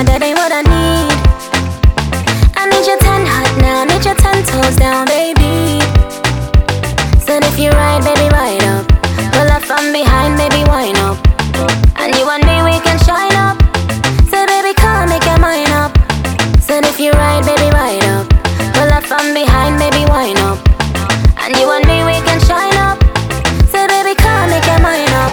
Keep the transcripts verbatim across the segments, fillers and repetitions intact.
that ain't what I need. I need your ten hot now, need your ten toes down, baby. Said if you ride, baby, ride up. Pull up from behind, baby, wind up. And you and me, we can shine up. Said baby, come make your mind up. Said if you ride, baby, ride up. Pull up from behind, baby, wind up. And you and me, we can shine up. Said baby, come make your mind up.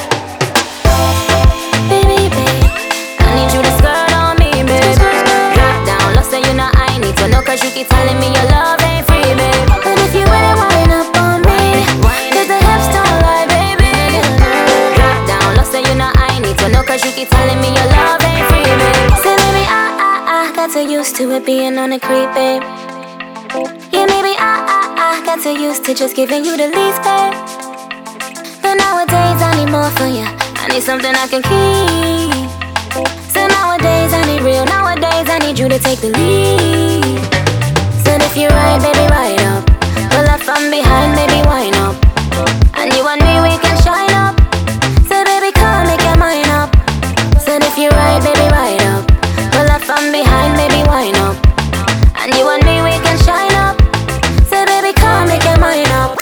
Baby, babe, I need you to skirt on me, babe. Drop down, lost say you know I need to know, cause you keep telling me your love ain't free, babe. But if you really wind up on me, cause the hips don't lie, baby. Drop down, lost say you know I need to know, cause you keep telling me your love ain't free, babe. Say baby, I, I, I got so used to it being on the creep, babe. Yeah, maybe I, I, I got so used to just giving you the least, babe. But nowadays I need more for you. I need something I can keep. So nowadays I need real. Nowadays I need you to take the lead. Said if you ride, baby, ride up. Pull up from behind, baby, wind up. And you and me, we can shine up. Said baby, come make your mind up. Said if you ride, baby, ride up. Pull up from behind, baby, wind up. And you and me, we can shine up. Said baby, come make your mind up.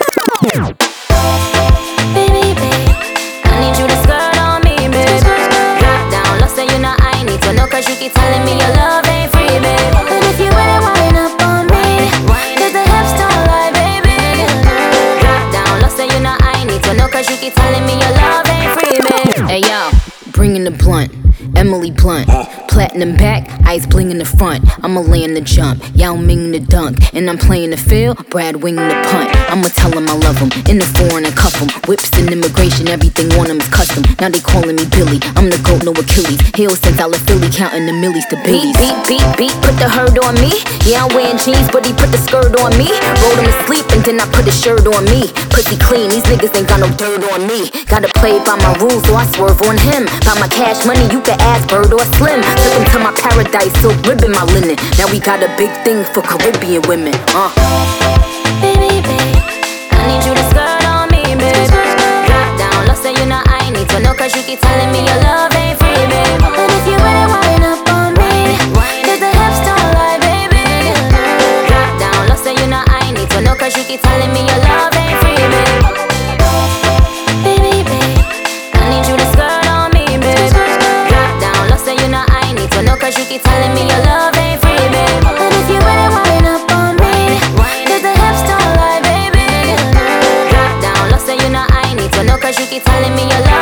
Baby, babe, I need you to skirt on me, babe. Drop down, lost say you know I need to know, cause you keep telling me your love ain't free, babe. But if you really wind up on me, cause the hips don't lie, baby. Drop down, lost say you know I need to know, cause you keep telling me your love ain't free, babe. Hey yo, bringing the blunt, Emily Blunt. Platinum back, ice bling in the front. I'ma land the jump, Yao Ming the dunk. And I'm playing the field, Brad Wing the punt. I'ma tell him I love him, in the foreign and cuff him. Whips and immigration, everything on him is custom. Now they calling me Billy, I'm the GOAT, no Achilles. Heel since I left Philly, counting the millies to billies. Beat, beat, beat, beat, put the herd on me. Yeah, I'm wearing jeans, but he put the skirt on me. Rolled him to sleep and then I put the shirt on me. Pussy clean, these niggas ain't got no dirt on me. Gotta play by my rules, so I swerve on him. By my cash money, you can ask Bird or Slim. Took him to my paradise, silk ribbon my linen. Now we got a big thing for Caribbean women. Uh. Baby, babe, I need you to skirt on me, babe. Drop down, lost say you know I need to know, cause you keep telling me your love ain't free, babe. But if you really wind up on me, cause the hips don't lie, baby. Drop down, lost say you know I need to know, cause you keep telling me your love ain't free, babe. Baby, babe, I need you to skirt on me, babe. Drop down, lost say you know I need to know, cause you keep telling me your love ain't free, babe. But if you really wind up on me, cause the hips don't lie, baby. Drop down, lost say you know I need to know, cause you keep telling me your love